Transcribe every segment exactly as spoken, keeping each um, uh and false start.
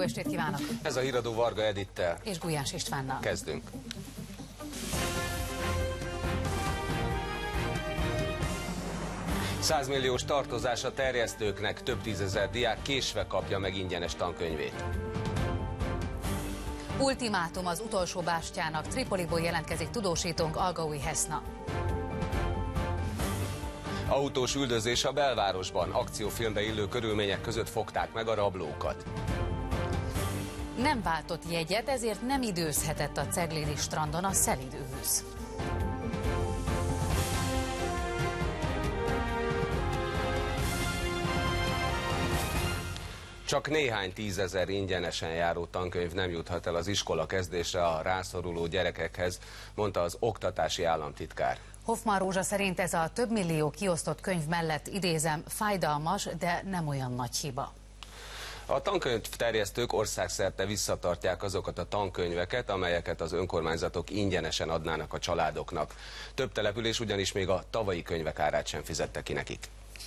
Jó estét kívánok! Ez a híradó Varga Edittel és Gulyás Istvánnal. Kezdünk. százmilliós tartozás a terjesztőknek, több tízezer diák késve kapja meg ingyenes tankönyvét. Ultimátum az utolsó bástyának, Tripoliból jelentkezik tudósítónk Algaui Heszna. Autós üldözés a belvárosban, akciófilmbe illő körülmények között fogták meg a rablókat. Nem váltott jegyet, ezért nem időzhetett a Ceglédi strandon a szelíd ősz. Csak néhány tízezer ingyenesen járó tankönyv nem juthat el az iskola kezdésre a rászoruló gyerekekhez, mondta az oktatási államtitkár. Hoffmann Rózsa szerint ez a több millió kiosztott könyv mellett, idézem, fájdalmas, de nem olyan nagy hiba. A tankönyvterjesztők országszerte visszatartják azokat a tankönyveket, amelyeket az önkormányzatok ingyenesen adnának a családoknak. Több település ugyanis még a tavalyi könyvek árát sem fizette ki nekik.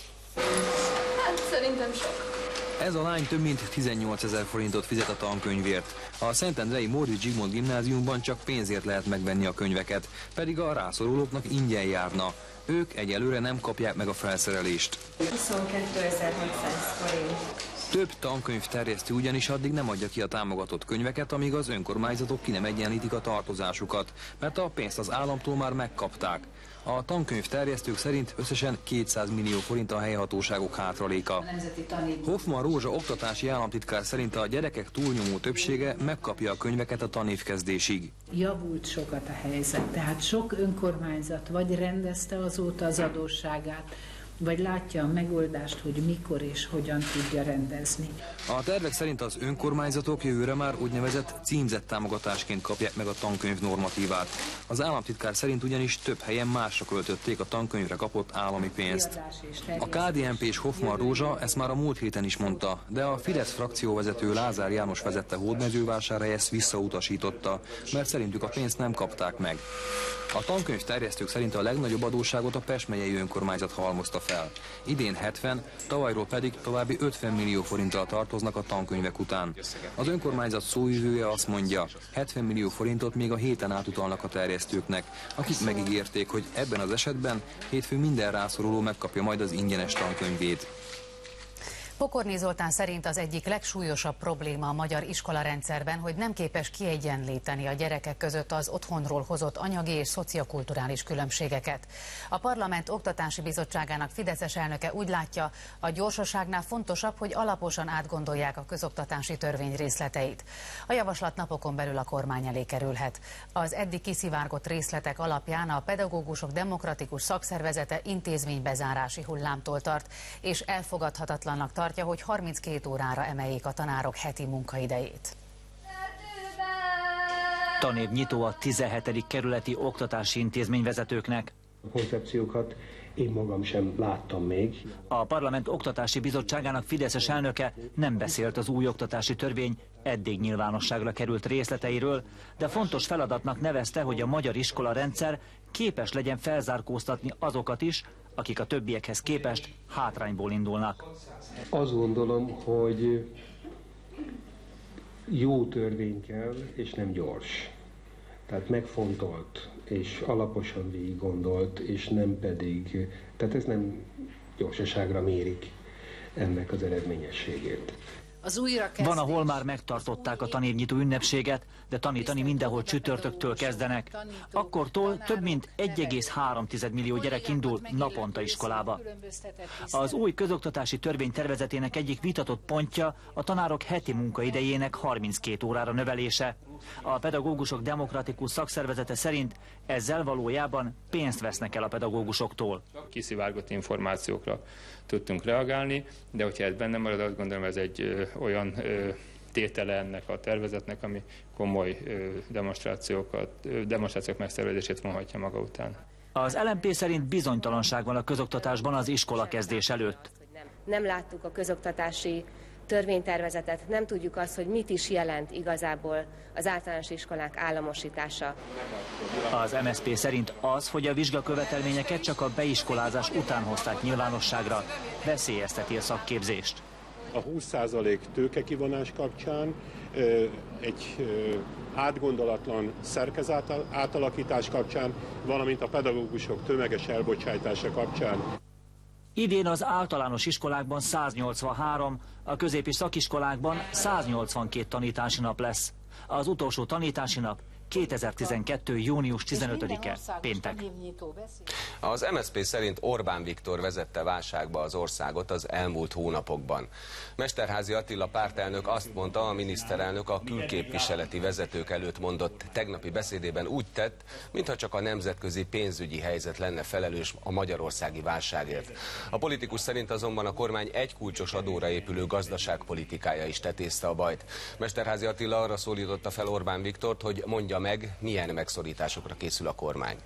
Hát szerintem sok. Ez a lány több mint tizennyolcezer forintot fizet a tankönyvért. A Szentendrei Móricz Zsigmond gimnáziumban csak pénzért lehet megvenni a könyveket, pedig a rászorulóknak ingyen járna. Ők egyelőre nem kapják meg a felszerelést. huszonkétezer-hatszáz forint. Több tankönyv terjesztő ugyanis addig nem adja ki a támogatott könyveket, amíg az önkormányzatok ki nem egyenlítik a tartozásukat, mert a pénzt az államtól már megkapták. A tankönyv terjesztők szerint összesen kétszáz millió forint a helyhatóságok hátraléka. Hoffmann Rózsa oktatási államtitkár szerint a gyerekek túlnyomó többsége megkapja a könyveket a tanévkezdésig. Javult sokat a helyzet, tehát sok önkormányzat vagy rendezte azóta az adósságát, vagy látja a megoldást, hogy mikor és hogyan tudja rendezni. A tervek szerint az önkormányzatok jövőre már úgynevezett címzett támogatásként kapják meg a tankönyv normatívát. Az államtitkár szerint ugyanis több helyen másra költötték a tankönyvre kapott állami pénzt. A ká dé en pé és Hoffmann Rózsa ezt már a múlt héten is mondta, de a Fidesz frakcióvezető Lázár János vezette Hódmezővásárhely ezt visszautasította, mert szerintük a pénzt nem kapták meg. A tankönyv terjesztők szerint a legnagyobb adósságot a Pest megyei önkormányzat halmozta fel. Idén hetven, tavalyról pedig további ötven millió forinttal tartoznak a tankönyvek után. Az önkormányzat szóvivője azt mondja, hetven millió forintot még a héten átutalnak a terjesztőknek, akik megígérték, hogy ebben az esetben hétfőn minden rászoruló megkapja majd az ingyenes tankönyvét. Pokorné Zoltán szerint az egyik legsúlyosabb probléma a magyar iskolarendszerben, hogy nem képes kiegyenlíteni a gyerekek között az otthonról hozott anyagi és szociokulturális különbségeket. A Parlament Oktatási Bizottságának fideszes elnöke úgy látja, a gyorsaságnál fontosabb, hogy alaposan átgondolják a közoktatási törvény részleteit. A javaslat napokon belül a kormány elé kerülhet. Az eddig kiszivárgott részletek alapján a Pedagógusok Demokratikus Szakszervezete intézménybezárási hullámtól tart, és elfogadhatatlannak tartja, hogy harminckét órára emeljék a tanárok heti munkaidejét. Tanévnyitó a tizenhetedik kerületi oktatási intézményvezetőknek. A koncepciókat én magam sem láttam még. A Parlament Oktatási Bizottságának fideszes elnöke nem beszélt az új oktatási törvény eddig nyilvánosságra került részleteiről, de fontos feladatnak nevezte, hogy a magyar iskolarendszer képes legyen felzárkóztatni azokat is, akik a többiekhez képest hátrányból indulnak. Azt gondolom, hogy jó törvény kell, és nem gyors. Tehát megfontolt, és alaposan végig gondolt, és nem pedig, tehát ez nem gyorsaságra mérik ennek az eredményességét. Az újrakezdés... Van, ahol már megtartották a tanévnyitó ünnepséget, de tanítani mindenhol csütörtöktől kezdenek. Akkortól több mint egy egész három millió gyerek indul naponta iskolába. Az új közoktatási törvény tervezetének egyik vitatott pontja a tanárok heti munkaidejének harminckét órára növelése. A Pedagógusok Demokratikus Szakszervezete szerint ezzel valójában pénzt vesznek el a pedagógusoktól. Kiszivárgott információkra tudtunk reagálni, de hogyha ez benne marad, azt gondolom, ez egy ö, olyan ö, tétele ennek a tervezetnek, ami komoly ö, demonstrációkat, ö, demonstrációk megszervezését vonhatja maga után. Az el em pé szerint bizonytalanság van a közoktatásban az iskola kezdés előtt. Nem, nem láttuk a közoktatási törvénytervezetet, nem tudjuk azt, hogy mit is jelent igazából az általános iskolák államosítása. Az em es zé pé szerint az, hogy a vizsgakövetelményeket csak a beiskolázás után hozták nyilvánosságra, veszélyezteti a szakképzést. A húsz százalék tőkekivonás kapcsán, egy átgondolatlan szerkezet átalakítás kapcsán, valamint a pedagógusok tömeges elbocsájtása kapcsán. Idén az általános iskolákban száznyolcvanhárom, a közép- és szakiskolákban száznyolcvankét tanítási nap lesz. Az utolsó tanítási nap kétezer-tizenkettő. június tizenötödike, péntek. Az em es zé pé szerint Orbán Viktor vezette válságba az országot az elmúlt hónapokban. Mesterházy Attila pártelnök azt mondta, a miniszterelnök a külképviseleti vezetők előtt mondott tegnapi beszédében úgy tett, mintha csak a nemzetközi pénzügyi helyzet lenne felelős a magyarországi válságért. A politikus szerint azonban a kormány egy kulcsos adóra épülő gazdaságpolitikája is tetézte a bajt. Mesterházy Attila arra szólította fel Orbán Viktort, hogy mondja meg, milyen megszorításokra készül a kormány.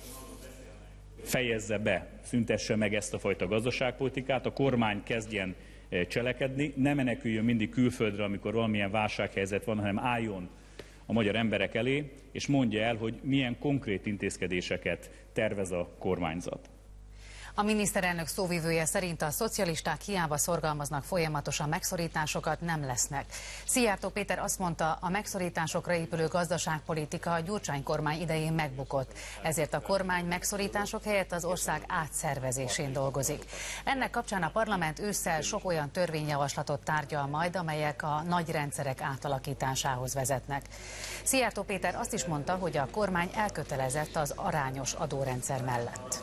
Fejezze be, szüntesse meg ezt a fajta gazdaságpolitikát, a kormány kezdjen cselekedni, ne meneküljön mindig külföldre, amikor valamilyen válsághelyzet van, hanem álljon a magyar emberek elé, és mondja el, hogy milyen konkrét intézkedéseket tervez a kormányzat. A miniszterelnök szóvivője szerint a szocialisták hiába szorgalmaznak folyamatosan megszorításokat, nem lesznek. Szijjártó Péter azt mondta, a megszorításokra épülő gazdaságpolitika a Gyurcsány kormány idején megbukott. Ezért a kormány megszorítások helyett az ország átszervezésén dolgozik. Ennek kapcsán a parlament ősszel sok olyan törvényjavaslatot tárgyal majd, amelyek a nagy rendszerek átalakításához vezetnek. Szijjártó Péter azt is mondta, hogy a kormány elkötelezett az arányos adórendszer mellett.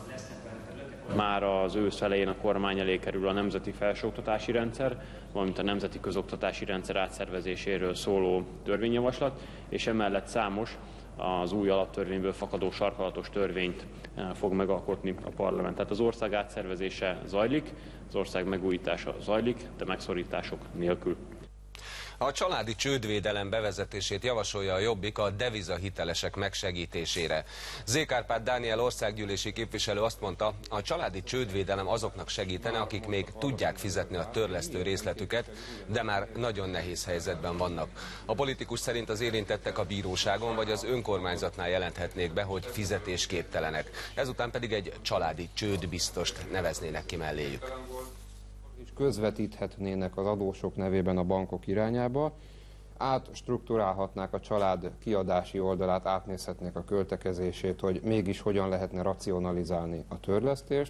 Már az ősz elején a kormány elé kerül a nemzeti felsőoktatási rendszer, valamint a nemzeti közoktatási rendszer átszervezéséről szóló törvényjavaslat, és emellett számos az új alaptörvényből fakadó sarkalatos törvényt fog megalkotni a parlament. Tehát az ország átszervezése zajlik, az ország megújítása zajlik, de megszorítások nélkül. A családi csődvédelem bevezetését javasolja a Jobbik a devizahitelesek megsegítésére. Zé. Kárpát Dániel országgyűlési képviselő azt mondta, a családi csődvédelem azoknak segítene, akik még tudják fizetni a törlesztő részletüket, de már nagyon nehéz helyzetben vannak. A politikus szerint az érintettek a bíróságon vagy az önkormányzatnál jelenthetnék be, hogy fizetésképtelenek. Ezután pedig egy családi csődbiztost neveznének ki melléjük. Közvetíthetnének az adósok nevében a bankok irányába, átstruktúrálhatnák a család kiadási oldalát, átnézhetnék a költekezését, hogy mégis hogyan lehetne racionalizálni a törlesztést.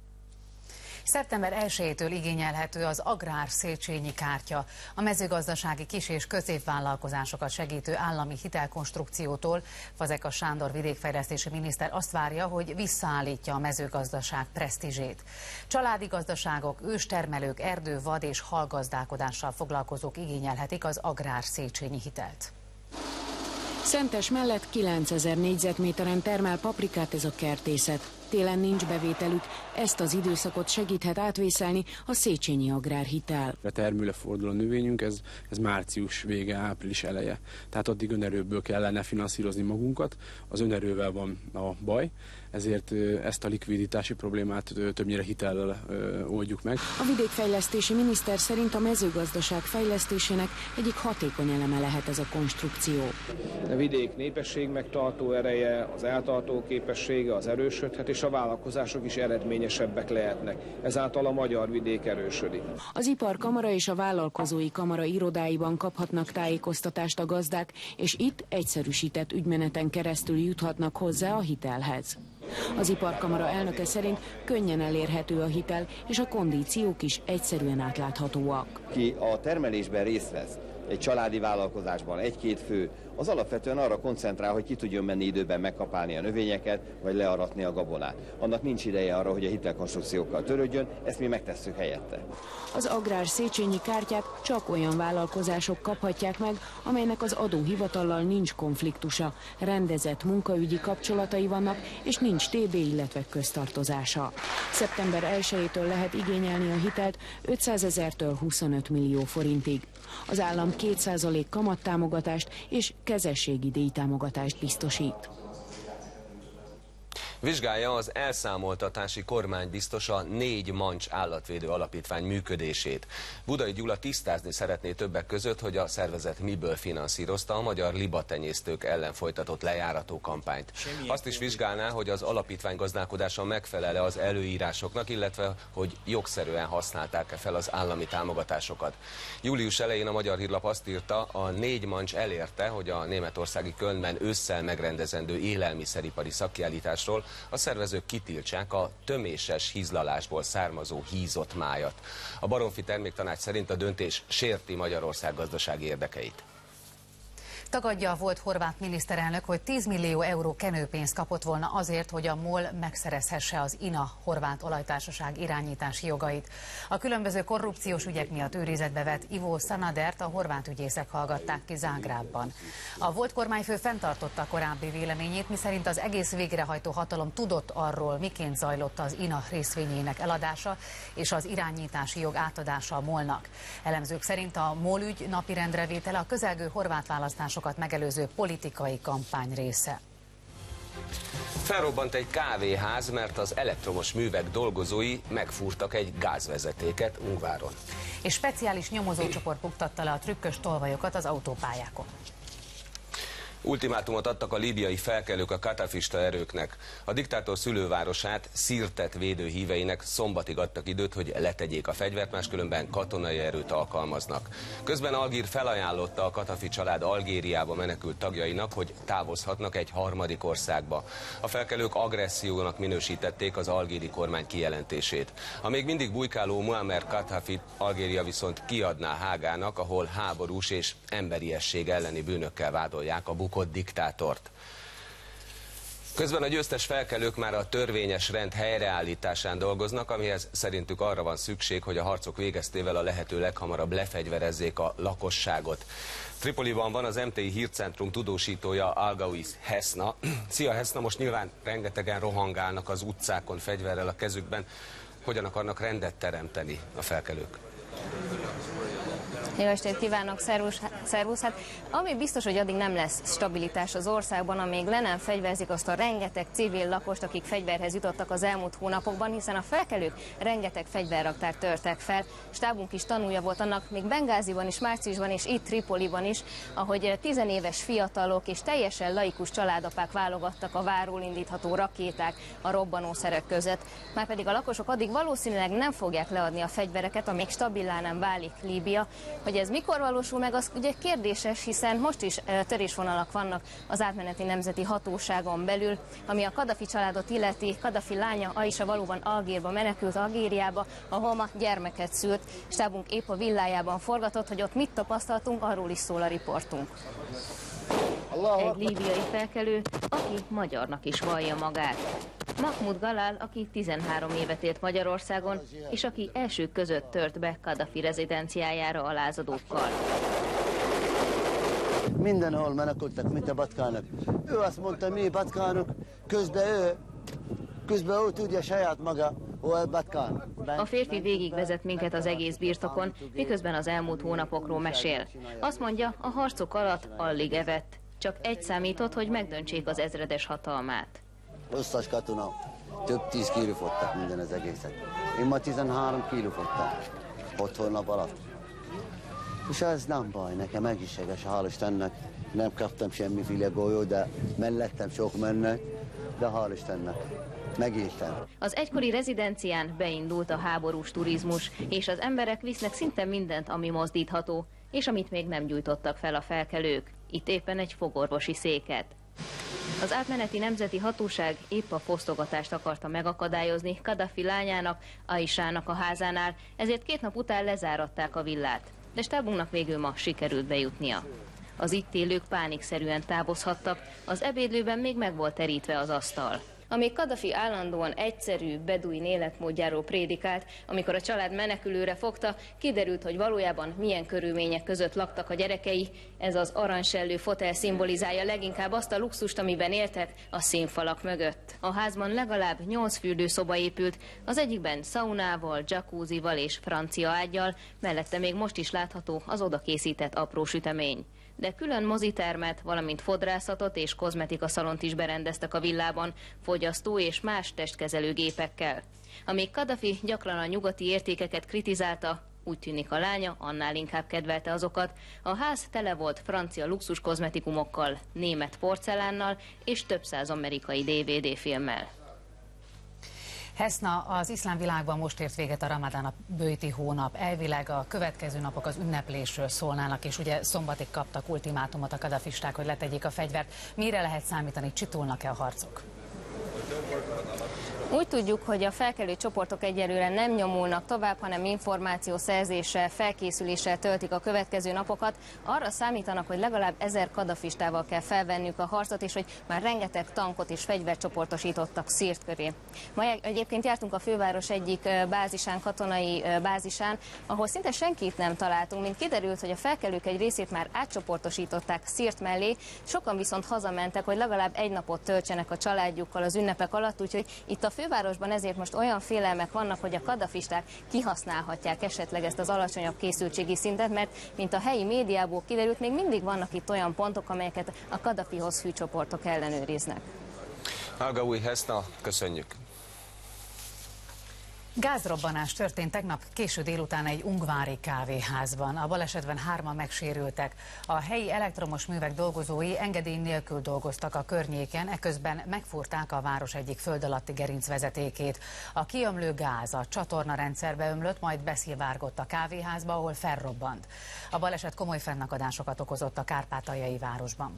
Szeptember elsejétől igényelhető az Agrár Széchenyi kártya. A mezőgazdasági kis- és középvállalkozásokat segítő állami hitelkonstrukciótól Fazekas Sándor vidékfejlesztési miniszter azt várja, hogy visszaállítja a mezőgazdaság presztízsét. Családi gazdaságok, őstermelők, erdő, vad és halgazdálkodással foglalkozók igényelhetik az Agrár Széchenyi hitelt. Szentes mellett kilencezer négyzetméteren termel paprikát ez a kertészet. Télen nincs bevételük, ezt az időszakot segíthet átvészelni a Széchenyi agrárhitel. A termőre forduló növényünk, ez, ez március vége, április eleje. Tehát addig önerőből kellene finanszírozni magunkat, az önerővel van a baj, ezért ezt a likviditási problémát többnyire hitellel oldjuk meg. A vidékfejlesztési miniszter szerint a mezőgazdaság fejlesztésének egyik hatékony eleme lehet ez a konstrukció. A vidék népesség megtartó ereje, az eltartó képessége, az erősödhet, és a vállalkozások is eredményesebbek lehetnek. Ezáltal a magyar vidék erősödik. Az Iparkamara és a Vállalkozói Kamara irodáiban kaphatnak tájékoztatást a gazdák, és itt egyszerűsített ügymeneten keresztül juthatnak hozzá a hitelhez. Az Iparkamara elnöke szerint könnyen elérhető a hitel, és a kondíciók is egyszerűen átláthatóak. Ki a termelésben részt vesz, egy családi vállalkozásban egy-két fő, az alapvetően arra koncentrál, hogy ki tudjon menni időben megkapálni a növényeket, vagy learatni a gabonát. Annak nincs ideje arra, hogy a hitelkonstrukciókkal törődjön, ezt mi megtesszük helyette. Az Agrár Széchenyi kártyát csak olyan vállalkozások kaphatják meg, amelynek az adóhivatallal nincs konfliktusa, rendezett munkaügyi kapcsolatai vannak, és nincs té bé, illetve köztartozása. Szeptember elsejétől lehet igényelni a hitelt ötszázezertől huszonöt millió forintig. Az állam két százalék kamattámogatást és kezességi díjtámogatást biztosít. Vizsgálja az elszámoltatási kormánybiztos a Négy Mancs állatvédő alapítvány működését. Budai Gyula tisztázni szeretné többek között, hogy a szervezet miből finanszírozta a magyar libatenyésztők ellen folytatott lejárató kampányt. Azt is vizsgálná, hogy az alapítvány gazdálkodása megfelel-e az előírásoknak, illetve hogy jogszerűen használták-e fel az állami támogatásokat. Július elején a Magyar Hírlap azt írta, a Négy Mancs elérte, hogy a németországi Kölnben ősszel megrendezendő élelmiszeripari szakkiállításról a szervezők kitiltsák a töméses hízlalásból származó hízott májat. A Baromfi Terméktanács szerint a döntés sérti Magyarország gazdasági érdekeit. Tagadja a volt horvát miniszterelnök, hogy tíz millió euró kenőpénzt kapott volna azért, hogy a MOL megszerezhesse az INA horvát olajtársaság irányítási jogait. A különböző korrupciós ügyek miatt őrizetbe vett Ivo Sanadert a horvát ügyészek hallgatták ki Zágrábban. A volt kormányfő fenntartotta a korábbi véleményét, miszerint az egész végrehajtó hatalom tudott arról, miként zajlott az INA részvényének eladása és az irányítási jog átadása a MOL-nak. Elemzők szerint a MOL ügy napirendre vétele a közelgő horvát választások megelőző politikai kampány része. Felrobbant egy kávéház, mert az elektromos művek dolgozói megfúrtak egy gázvezetéket Ungváron. És speciális nyomozócsoport buktatta le a trükkös tolvajokat az autópályákon. Ultimátumot adtak a líbiai felkelők a katafista erőknek. A diktátor szülővárosát Szirtet védő híveinek szombatig adtak időt, hogy letegyék a fegyvert, máskülönben katonai erőt alkalmaznak. Közben Algír felajánlotta a Katafi család Algériába menekült tagjainak, hogy távozhatnak egy harmadik országba. A felkelők agressziónak minősítették az algéri kormány kijelentését. A még mindig bujkáló Muammer Kadhafi Algéria viszont kiadná Hágának, ahol háborús és emberiesség elleni bűnökkel vádolják a bukott diktátort. Közben a győztes felkelők már a törvényes rend helyreállításán dolgoznak, amihez szerintük arra van szükség, hogy a harcok végeztével a lehető leghamarabb lefegyverezzék a lakosságot. Tripoliban van az em té i hírcentrum tudósítója, Algaoui Hesna. Szia Hesna, most nyilván rengetegen rohangálnak az utcákon fegyverrel a kezükben. Hogyan akarnak rendet teremteni a felkelők? Jó estét kívánok, szervusz, szervusz. Hát, ami biztos, hogy addig nem lesz stabilitás az országban, amíg le nem fegyverzik azt a rengeteg civil lakost, akik fegyverhez jutottak az elmúlt hónapokban, hiszen a felkelők rengeteg fegyverraktárt törtek fel. Stábunk is tanulja volt annak, még Bengáziban is, márciusban és itt Tripoliban is, ahogy tizenéves fiatalok és teljesen laikus családapák válogattak a váról indítható rakéták a robbanószerek között. Márpedig a lakosok addig valószínűleg nem fogják leadni a fegyvereket, amíg stabilá nem válik Líbia. Hogy ez mikor valósul meg, az ugye kérdéses, hiszen most is törésvonalak vannak az átmeneti nemzeti hatóságon belül, ami a Kadhafi családot illeti. Kadhafi lánya Aisha valóban Algérba menekült, Algériába, ahol ma gyermeket szült. Stábunk épp a villájában forgatott, hogy ott mit tapasztaltunk, arról is szól a riportunk. Egy líbiai felkelő, aki magyarnak is vallja magát. Mahmoud Galal, aki tizenhárom évet élt Magyarországon, és aki elsők között tört be Kadhafi rezidenciájára a lázadókkal. Mindenhol menekültek, mint a batkánok. Ő azt mondta, mi batkánok, közben ő, közben ő tudja saját maga, hogy batkán. A férfi végigvezet minket az egész birtokon, miközben az elmúlt hónapokról mesél. Azt mondja, a harcok alatt alig evett. Csak egy számított, hogy megdöntsék az ezredes hatalmát. Összes katona több tíz kiló fottak minden az egészet. Én ma tizenhárom kiló fottam, hat hónap alatt. És ez nem baj, nekem egészséges, hál' Istennek. Nem kaptam semmiféle golyót, de mellettem sok mennek, de hál' Istennek. Megéltem. Az egykori rezidencián beindult a háborús turizmus, és az emberek visznek szinte mindent, ami mozdítható, és amit még nem gyújtottak fel a felkelők. Itt éppen egy fogorvosi széket. Az átmeneti nemzeti hatóság épp a fosztogatást akarta megakadályozni Kadhafi lányának, Aishának a házánál, ezért két nap után lezáratták a villát. De stábunknak végül ma sikerült bejutnia. Az itt élők pánikszerűen távozhattak, az ebédlőben még meg volt terítve az asztal. Amíg Kadhafi állandóan egyszerű, beduin életmódjáról prédikált, amikor a család menekülőre fogta, kiderült, hogy valójában milyen körülmények között laktak a gyerekei. Ez az aranysellő fotel szimbolizálja leginkább azt a luxust, amiben éltek a színfalak mögött. A házban legalább nyolc fürdőszoba épült, az egyikben szaunával, jacuzzival és francia ággyal, mellette még most is látható az oda készített apró sütemény. de külön mozitermet, valamint fodrászatot és kozmetikaszalont is berendeztek a villában, fogyasztó és más testkezelő gépekkel. Amíg Kadhafi gyakran a nyugati értékeket kritizálta, úgy tűnik a lánya annál inkább kedvelte azokat. A ház tele volt francia luxus kozmetikumokkal, német porcelánnal és több száz amerikai dé vé dé filmmel. Heszna, az iszlám világban most ért véget a Ramadán, a bőti hónap. Elvileg a következő napok az ünneplésről szólnának, és ugye szombatig kaptak ultimátumot a kadhafisták, hogy letegyék a fegyvert. Mire lehet számítani, csitulnak-e a harcok? Úgy tudjuk, hogy a felkelő csoportok egyelőre nem nyomulnak tovább, hanem információszerzéssel, felkészüléssel töltik a következő napokat. Arra számítanak, hogy legalább ezer kadhafistával kell felvenniük a harcot, és hogy már rengeteg tankot és fegyvert csoportosítottak Szírt köré. Ma egyébként jártunk a főváros egyik bázisán, katonai bázisán, ahol szinte senkit nem találtunk, mint kiderült, hogy a felkelők egy részét már átcsoportosították Szírt mellé, sokan viszont hazamentek, hogy legalább egy napot töltsenek a családjukkal az ünnepek alatt, úgyhogy itt a fővárosban ezért most olyan félelmek vannak, hogy a kadhafisták kihasználhatják esetleg ezt az alacsonyabb készültségi szintet, mert mint a helyi médiából kiderült, még mindig vannak itt olyan pontok, amelyeket a Kadhafihoz fű csoportok ellenőriznek. Hallgaúj Heszna, köszönjük! Gázrobbanás történt tegnap késő délután egy ungvári kávéházban. A balesetben hárman megsérültek. A helyi elektromos művek dolgozói engedély nélkül dolgoztak a környéken, eközben megfúrták a város egyik föld alatti gerincvezetékét. A kiömlő gáz a csatornarendszerbe ömlött, majd beszivárgott a kávéházba, ahol felrobbant. A baleset komoly fennakadásokat okozott a kárpátaljai városban.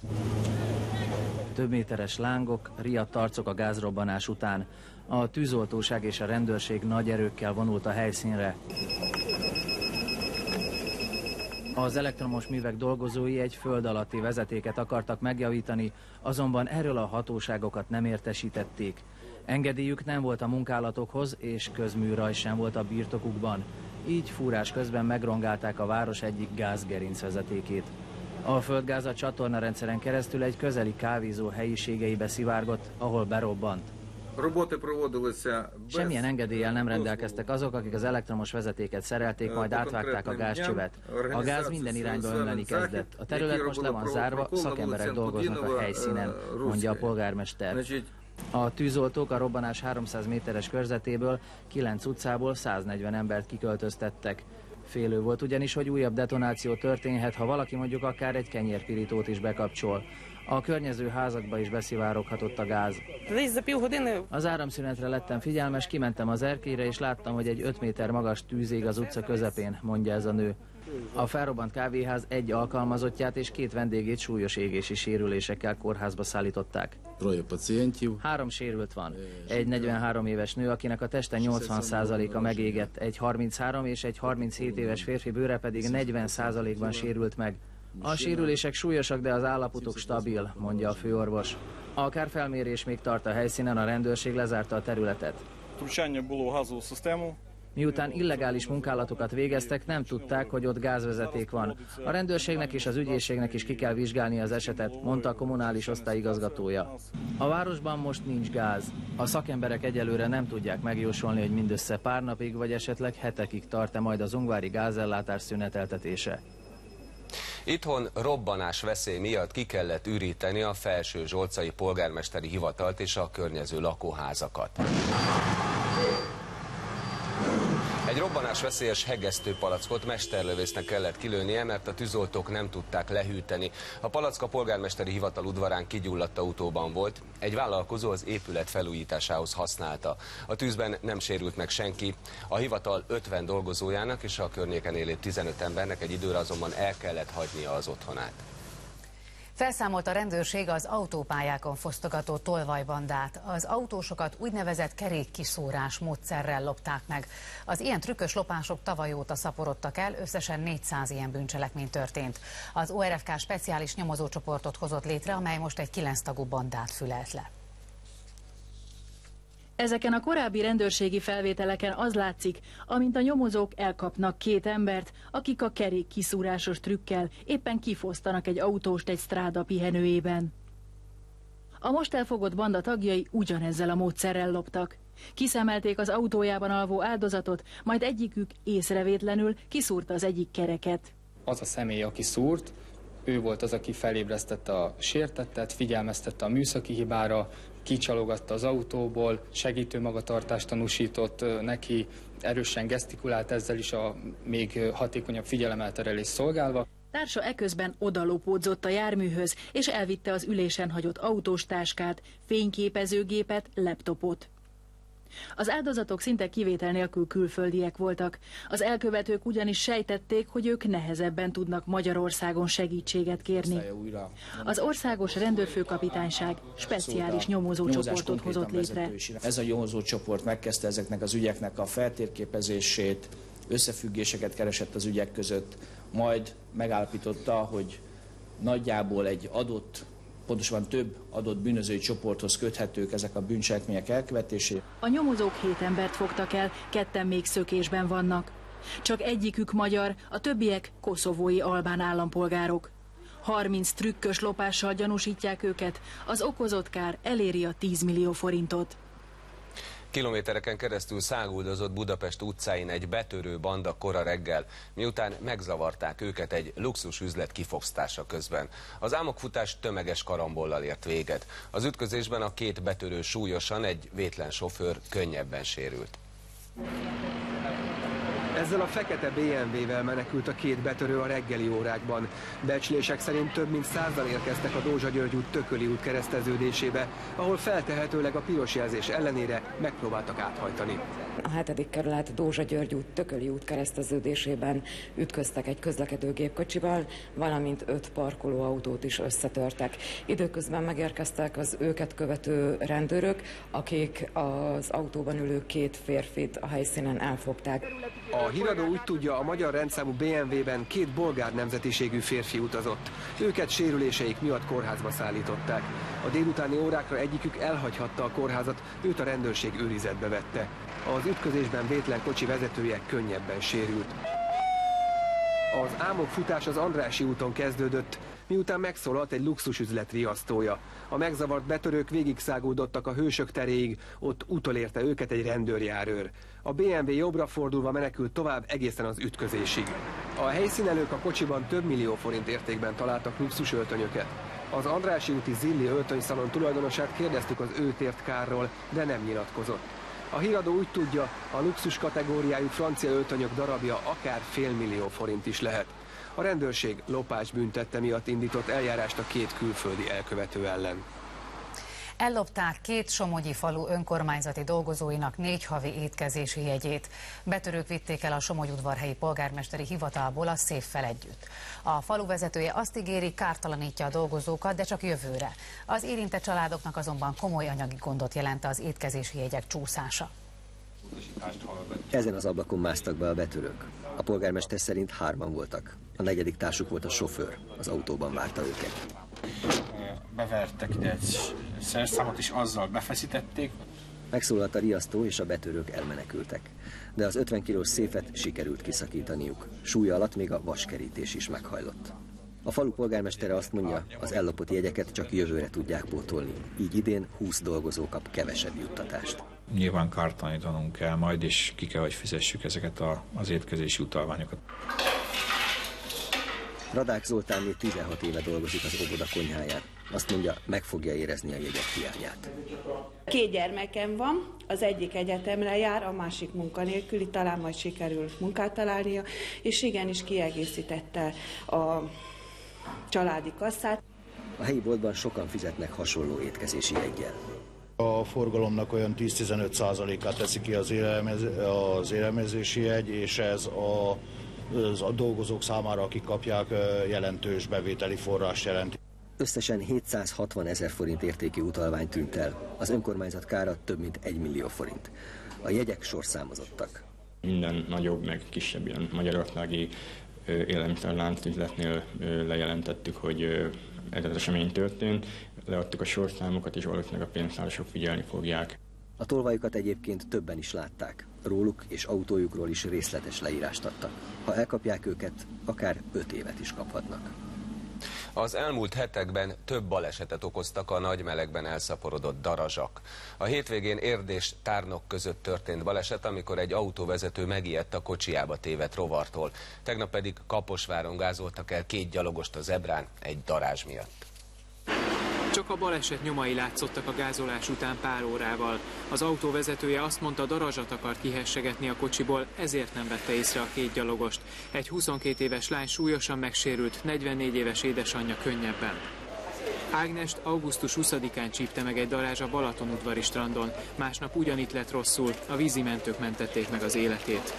Több méteres lángok, riadt arcok a gázrobbanás után. A tűzoltóság és a rendőrség nagy erőkkel vonult a helyszínre. Az elektromos művek dolgozói egy föld alatti vezetéket akartak megjavítani, azonban erről a hatóságokat nem értesítették. Engedélyük nem volt a munkálatokhoz, és közműraj sem volt a birtokukban. Így fúrás közben megrongálták a város egyik gázgerincvezetékét. A földgáz a csatornarendszeren keresztül egy közeli kávézó helyiségeibe szivárgott, ahol berobbant. Semmilyen engedéllyel nem rendelkeztek azok, akik az elektromos vezetéket szerelték, majd átvágták a gázcsövet. A gáz minden irányba ömleni kezdett. A terület most le van zárva, szakemberek dolgoznak a helyszínen, mondja a polgármester. A tűzoltók a robbanás háromszáz méteres körzetéből, kilenc utcából száznegyven embert kiköltöztettek. Félő volt ugyanis, hogy újabb detonáció történhet, ha valaki mondjuk akár egy kenyérpirítót is bekapcsol. A környező házakba is beszivároghatott a gáz. Az áramszünetre lettem figyelmes, kimentem az erkélyre, és láttam, hogy egy öt méter magas tűz ég az utca közepén, mondja ez a nő. A felrobbant kávéház egy alkalmazottját és két vendégét súlyos égési sérülésekkel kórházba szállították. Három sérült van. Egy negyvenhárom éves nő, akinek a teste nyolcvan százaléka megégett, egy harminchárom és egy harminchét éves férfi bőre pedig negyven százalékban sérült meg. A sérülések súlyosak, de az állapotuk stabil, mondja a főorvos. A kárfelmérés még tart a helyszínen, a rendőrség lezárta a területet. Miután illegális munkálatokat végeztek, nem tudták, hogy ott gázvezeték van. A rendőrségnek és az ügyészségnek is ki kell vizsgálni az esetet, mondta a kommunális osztályigazgatója. A városban most nincs gáz. A szakemberek egyelőre nem tudják megjósolni, hogy mindössze pár napig vagy esetleg hetekig tart-e majd az ungvári gázellátás szüneteltetése. Itthon robbanás veszély miatt ki kellett üríteni a Felső Zsolcai polgármesteri hivatalt és a környező lakóházakat. Egy robbanás veszélyes hegesztőpalackot mesterlövésznek kellett kilőnie, mert a tűzoltók nem tudták lehűteni. A palack a polgármesteri hivatal udvarán kigyulladt autóban volt. Egy vállalkozó az épület felújításához használta. A tűzben nem sérült meg senki. A hivatal ötven dolgozójának és a környéken élő tizenöt embernek egy időre azonban el kellett hagynia az otthonát. Felszámolt a rendőrség az autópályákon fosztogató tolvajbandát. Az autósokat úgynevezett kerékkiszórás módszerrel lopták meg. Az ilyen trükkös lopások tavaly óta szaporodtak el, összesen négyszáz ilyen bűncselekmény történt. Az o er ef ká speciális nyomozócsoportot hozott létre, amely most egy kilenc tagú bandát fülelt le. Ezeken a korábbi rendőrségi felvételeken az látszik, amint a nyomozók elkapnak két embert, akik a kerék kiszúrásos trükkel éppen kifosztanak egy autóst egy stráda pihenőjében. A most elfogott banda tagjai ugyanezzel a módszerrel loptak. Kiszemelték az autójában alvó áldozatot, majd egyikük észrevétlenül kiszúrta az egyik kereket. Az a személy, aki szúrt, ő volt az, aki felébresztette a sértettet, figyelmeztette a műszaki hibára, kicsalogatta az autóból, segítő magatartást tanúsított neki, erősen gesztikulált, ezzel is a még hatékonyabb figyelemelterelés szolgálva. Társa eközben odalopódzott a járműhöz, és elvitte az ülésen hagyott autós táskát, fényképezőgépet, laptopot. Az áldozatok szinte kivétel nélkül külföldiek voltak. Az elkövetők ugyanis sejtették, hogy ők nehezebben tudnak Magyarországon segítséget kérni. Az Országos Rendőrfőkapitányság speciális nyomozócsoportot hozott létre. Ez a nyomozócsoport megkezdte ezeknek az ügyeknek a feltérképezését, összefüggéseket keresett az ügyek között, majd megállapította, hogy nagyjából egy adott, pontosabban több adott bűnözői csoporthoz köthetők ezek a bűncselekmények elkövetésé. A nyomozók hét embert fogtak el, ketten még szökésben vannak. Csak egyikük magyar, a többiek koszovói albán állampolgárok. harminc trükkös lopással gyanúsítják őket, az okozott kár eléri a tíz millió forintot. Kilométereken keresztül száguldozott Budapest utcáin egy betörő banda kora reggel, miután megzavarták őket egy luxusüzlet kifosztása közben. Az álmokfutás tömeges karambollal ért véget. Az ütközésben a két betörő súlyosan, egy vétlen sofőr könnyebben sérült. Ezzel a fekete bé em vé-vel menekült a két betörő a reggeli órákban. Becslések szerint több mint százan érkeztek a Dózsa-György út Tököli út kereszteződésébe, ahol feltehetőleg a piros jelzés ellenére megpróbáltak áthajtani. A hetedik kerület Dózsa-György út Tököli út kereszteződésében ütköztek egy közlekedő gépkocsival, valamint öt parkolóautót is összetörtek. Időközben megérkeztek az őket követő rendőrök, akik az autóban ülő két férfit a helyszínen elfogták. A híradó úgy tudja, a magyar rendszámú bé em vé-ben két bolgár nemzetiségű férfi utazott. Őket sérüléseik miatt kórházba szállították. A délutáni órákra egyikük elhagyhatta a kórházat, őt a rendőrség őrizetbe vette. Az ütközésben vétlen kocsi vezetője könnyebben sérült. Az álmokfutás az Andrássy úton kezdődött, miután megszólalt egy luxusüzlet riasztója. A megzavart betörők végigszáguldottak a Hősök teréig, ott utolérte őket egy rendőrjárőr. A bé em vé jobbra fordulva menekült tovább egészen az ütközésig. A helyszínelők a kocsiban több millió forint értékben találtak luxusöltönyöket. Az Andrássy úti Zilli öltönyszalon tulajdonosát kérdeztük az őt ért kárról, de nem nyilatkozott. A híradó úgy tudja, a luxus kategóriájú francia öltönyök darabja akár félmillió forint is lehet. A rendőrség lopás büntette miatt indított eljárást a két külföldi elkövető ellen. Ellopták két somogyi falu önkormányzati dolgozóinak négy havi étkezési jegyét. Betörők vitték el a Somogyudvarhelyi polgármesteri hivatalból a széffel együtt. A falu vezetője azt ígéri, kártalanítja a dolgozókat, de csak jövőre. Az érintett családoknak azonban komoly anyagi gondot jelent az étkezési jegyek csúszása. Ezen az ablakon másztak be a betörők. A polgármester szerint hárman voltak. A negyedik társuk volt a sofőr, az autóban várta őket. Bevertek ide egy szerszámot, és azzal befeszítették. Megszólalt a riasztó, és a betörők elmenekültek. De az ötven kilós széfet sikerült kiszakítaniuk. Súlya alatt még a vaskerítés is meghajlott. A falu polgármestere azt mondja, az ellopott jegyeket csak jövőre tudják pótolni. Így idén húsz dolgozó kap kevesebb juttatást. Nyilván kártalanítanunk kell majd, és ki kell, hogy fizessük ezeket a, az étkezési utalványokat. Radák Zoltánné tizenhat éve dolgozik az óvoda konyháján. Azt mondja, meg fogja érezni a jegyek hiányát. Két gyermekem van, az egyik egyetemre jár, a másik munkanélküli, talán majd sikerül munkát találnia, és igenis kiegészítette a családi kasszát. A helyi boltban sokan fizetnek hasonló étkezési jeggyel. A forgalomnak olyan tíz-tizenöt százalékát teszi ki az, élelmez, az élelmezési jegy, és ez a, az a dolgozók számára, akik kapják, jelentős bevételi forrás jelent. Összesen hétszázhatvan ezer forint értékű utalvány tűnt el. Az önkormányzat kára több mint egy millió forint. A jegyek sorszámozottak. Minden nagyobb, meg kisebb ilyen magyarországi élelmiszerláncüzletnél lejelentettük, hogy ez az esemény történt. Leadtuk a sorszámokat, és valószínűleg a pénztárosok figyelni fogják. A tolvajukat egyébként többen is látták. Róluk és autójukról is részletes leírást adtak. Ha elkapják őket, akár öt évet is kaphatnak. Az elmúlt hetekben több balesetet okoztak a nagy melegben elszaporodott darazsak. A hétvégén Érd és Tárnok között történt baleset, amikor egy autóvezető megijedt a kocsijába tévedt rovartól. Tegnap pedig Kaposváron gázoltak el két gyalogost a zebrán egy darázs miatt. Csak a baleset nyomai látszottak a gázolás után pár órával. Az autó vezetője azt mondta, darazsat akart kihessegetni a kocsiból, ezért nem vette észre a két gyalogost. Egy huszonkét éves lány súlyosan megsérült, negyvennégy éves édesanyja könnyebben. Ágnest augusztus huszadikán csípte meg egy darázs a Balatonudvari strandon. Másnap ugyanitt lett rosszul, a vízimentők mentették meg az életét.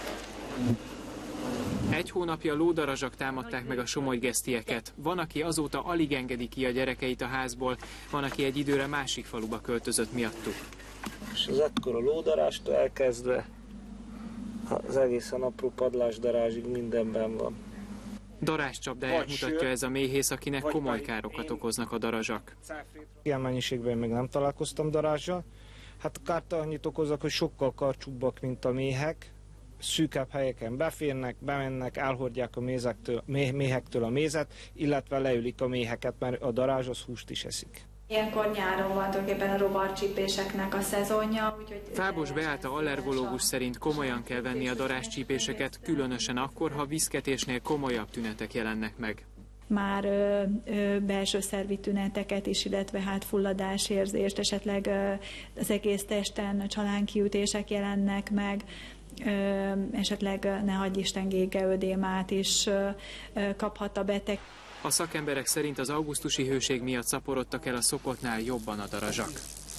Egy hónapja lódarazsak támadták meg a somogygesztieket. Van, aki azóta alig engedi ki a gyerekeit a házból, van, aki egy időre másik faluba költözött miattuk. És az ekkora lódarástól elkezdve az egészen apró padlásdarázsig mindenben van. Darázscsapdáját mutatja ez a méhész, akinek komoly károkat okoznak a darazsak. Ilyen mennyiségben még nem találkoztam darázsal. Hát a kárt annyit okoznak, hogy sokkal karcsúbbak, mint a méhek. Szűkebb helyeken beférnek, bemennek, elhordják a mézektől, méh, méhektől a mézet, illetve leülik a méheket, mert a darázs az húst is eszik. Ilyenkor nyáron van tulajdonképpen a rovarcsípéseknek a szezonja. Úgyhogy Fábos Beáta allergológus szerint komolyan kell venni a darázscsípéseket, különösen akkor, ha viszketésnél komolyabb tünetek jelennek meg. Már ö, ö, belső szervi tüneteket is, illetve hát fulladásérzést, esetleg ö, az egész testen csalánkiütések jelennek meg, Ö, esetleg ne hagyj Isten gégeödémát is ö, ö, kaphat a beteg. A szakemberek szerint az augusztusi hőség miatt szaporodtak el a szokottnál jobban a darazsak.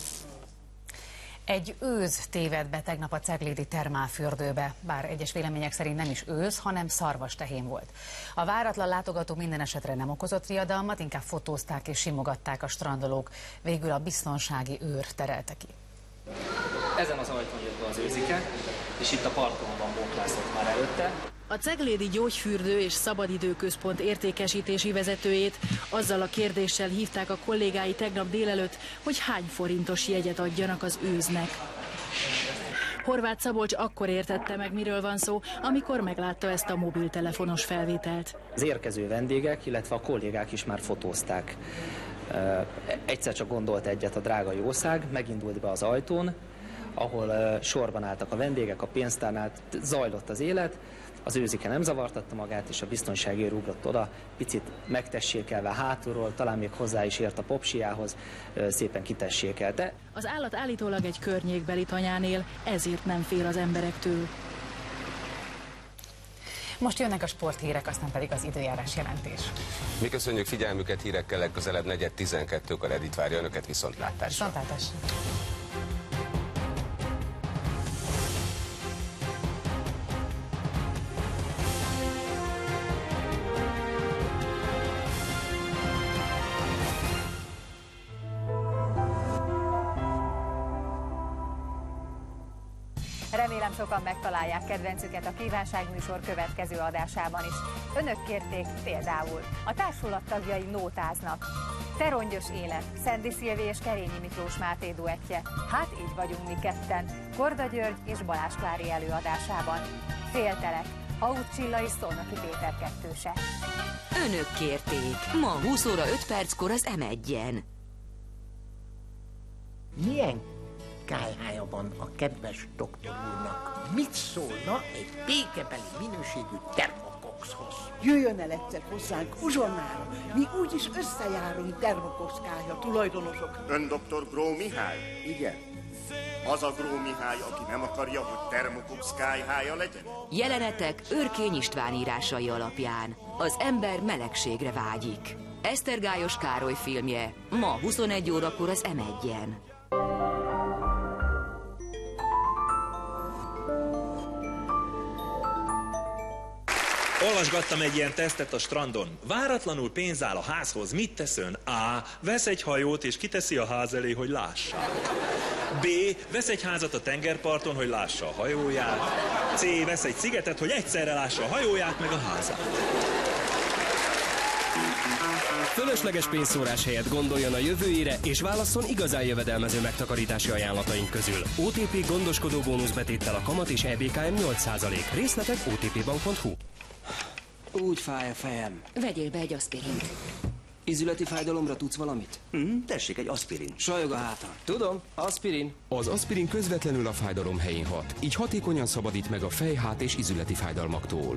Egy őz téved be tegnap a ceglédi termálfürdőbe, bár egyes vélemények szerint nem is őz, hanem szarvastehén volt. A váratlan látogató minden esetre nem okozott riadalmat, inkább fotózták és simogatták a strandolók. Végül a biztonsági őr terelte ki. Ezen az ajtón jött be az őzike, és itt a parkolóban bóklászott már előtte. A Ceglédi Gyógyfürdő és Szabadidőközpont értékesítési vezetőjét azzal a kérdéssel hívták a kollégái tegnap délelőtt, hogy hány forintos jegyet adjanak az őznek. Horváth Szabolcs akkor értette meg, miről van szó, amikor meglátta ezt a mobiltelefonos felvételt. Az érkező vendégek, illetve a kollégák is már fotózták. Egyszer csak gondolt egyet a drága jószág, megindult be az ajtón, ahol sorban álltak a vendégek, a pénztárnál zajlott az élet, az őzike nem zavartatta magát, és a biztonsági őr ugrott oda, picit megtessékelve hátulról, talán még hozzá is ért a popsiához, szépen kitessékelte. Az állat állítólag egy környékbeli tanyán él, ezért nem fél az emberektől. Most jönnek a sporthírek, aztán pedig az időjárás jelentés. Mi köszönjük figyelmüket, hírekkel legközelebb negyed tizenkettőkor Edith várja önöket, viszontlátásra. Viszontlátásra. Remélem sokan megtalálják kedvencüket a kívánságműsor következő adásában is. Önök kérték például. A társulat tagjai nótáznak. Te rongyos élet, Szendi Szilvi és Kerényi Miklós Máté duettje. Hát így vagyunk mi ketten. Korda György és Balázs Klári előadásában. Féltelek, Aut Csilla és Szolnoki Péter kettőse. Önök kérték. Ma húsz óra öt perckor az em egyen. Milyen kájhája van a kedves doktor úrnak? Mit szólna egy békebeli minőségű termokoxhoz? Jöjjön el egyszer hozzánk Uzsonnára, mi úgyis összejárunk termokox kájha tulajdonosok. Ön doktor Gró Mihály? Igen. Az a Gró Mihály, aki nem akarja, hogy termokox kájhája legyen? Jelenetek Őrkény István írásai alapján. Az ember melegségre vágyik. Esztergályos Károly filmje ma huszonegy órakor az em egyen. Olvasgattam egy ilyen tesztet a strandon. Váratlanul pénz áll a házhoz. Mit tesz ön? A. Vesz egy hajót és kiteszi a ház elé, hogy lássák. B. Vesz egy házat a tengerparton, hogy lássa a hajóját. C. Vesz egy szigetet, hogy egyszerre lássa a hajóját meg a házát. Fölösleges pénzszórás helyett gondoljon a jövőjére, és válasszon igazán jövedelmező megtakarítási ajánlataink közül. o té pé gondoskodó bónuszbetéttel a kamat és é bé ká em nyolc százalék. Részletek o té pé bank pont hu. Úgy fáj a fejem. Vegyél be egy aszpirint. Izületi fájdalomra tudsz valamit? Mm, tessék, egy aspirin. Sajog a hátam. Tudom, aspirin. Az aspirin közvetlenül a fájdalom helyén hat, így hatékonyan szabadít meg a fej, hát és izületi fájdalmaktól.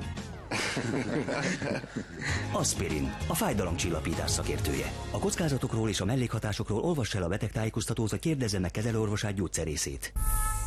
Aspirin, a fájdalomcsillapítás szakértője. A kockázatokról és a mellékhatásokról olvassa el a betegtájékoztatót, vagy kérdezze meg kezelőorvosát, gyógyszerészét.